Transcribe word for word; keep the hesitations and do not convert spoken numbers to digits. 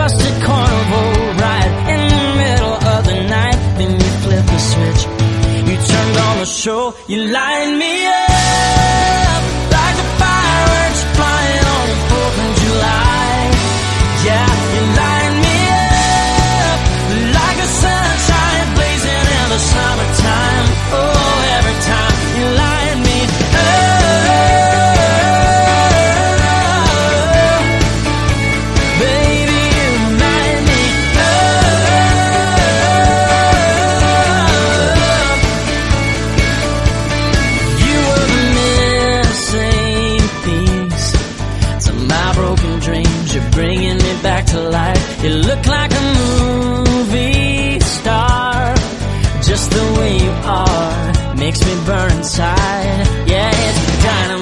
rusted carnival ride in the middle of the night. Then you flip the switch, you turned on the show, you light me up like the fireworks flying on the fourth of July. Yeah, you light me up like a sunshine blazing in the summertime. Oh, every time you light me up. Bringing me back to life. You look like a movie star. Just the way you are makes me burn inside. Yeah, it's dynamite.